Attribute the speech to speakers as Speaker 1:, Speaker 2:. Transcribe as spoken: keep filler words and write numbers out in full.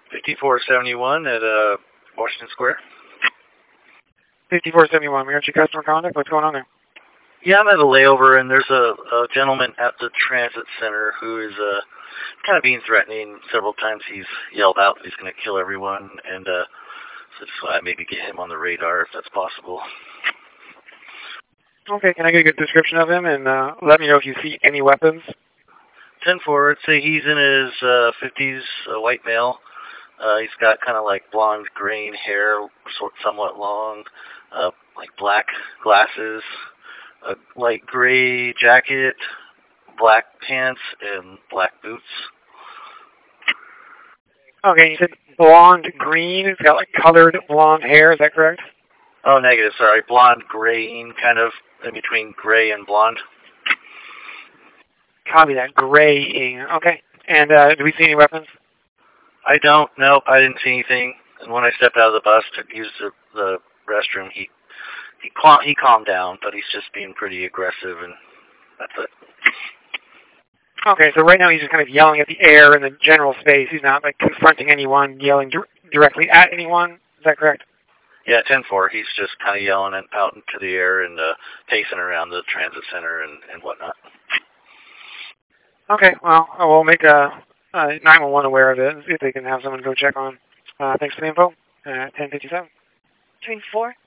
Speaker 1: fifty-four seventy-one at uh, Washington Square.
Speaker 2: fifty-four seventy-one, we got your customer contact. What's going on there?
Speaker 1: Yeah, I'm at a layover, and there's a, a gentleman at the transit center who is uh, kind of being threatening. Several times he's yelled out that he's going to kill everyone, and uh, so just uh, maybe get him on the radar if that's possible.
Speaker 2: Okay, can I get a good description of him, and uh, let me know if you see any weapons?
Speaker 1: ten four, I'd say he's in his uh, fifties, a white male. Uh, he's got kind of like blonde graying hair, sort somewhat long, uh, like black glasses, a light gray jacket, black pants, and black boots.
Speaker 2: Okay, you said blonde green. It's got like colored blonde hair. Is that correct?
Speaker 1: Oh, negative. Sorry, blonde graying, kind of in between gray and blonde.
Speaker 2: Copy that. Graying. Okay. And uh, do we see any weapons?
Speaker 1: I don't. Nope, I didn't see anything. And when I stepped out of the bus to use the, the restroom, he he cal he calmed down, but he's just being pretty aggressive, and that's it.
Speaker 2: Okay, so right now he's just kind of yelling at the air in the general space. He's not like confronting anyone, yelling di directly at anyone. Is that correct?
Speaker 1: Yeah, ten four. He's just kind of yelling out into the air and uh, pacing around the transit center and, and whatnot.
Speaker 2: Okay, well, we'll make a, a nine one one aware of it and see if they can have someone go check on. Uh, thanks for the info. Uh, ten fifty-seven.
Speaker 3: Train four.